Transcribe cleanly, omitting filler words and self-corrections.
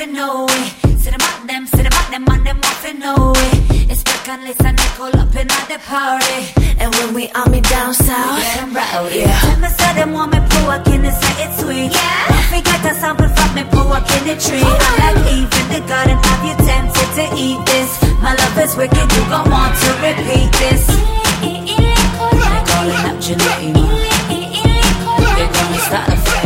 muffin, no way. See them man, them muffin, no way. It's back and listen, they call up in at the party. And when we on me down south, yeah, them rowdy. Yeah. Tell me say them want me pour up in the say it's sweet. Yeah. Don't forget a sample from me pour up in the tree. I like even the garden, have you tempted to eat this? My love is wicked, you gon' want to repeat this. They're calling up Janine. They're gonna start a fight.